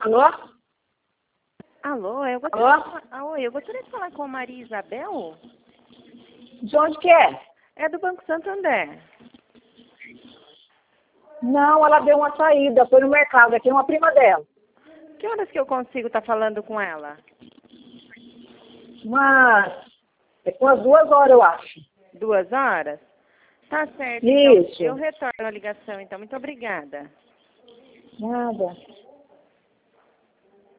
Alô? Alô, eu gostaria de falar com a Maria Isabel? De onde que é? É do Banco Santander. Não, ela deu uma saída, foi no mercado, aqui é uma prima dela. Que horas que eu consigo estar falando com ela? Mas é com as 2 horas, eu acho. 2 horas? Tá certo. Isso. Então, eu retorno a ligação, então. Muito obrigada. Nada.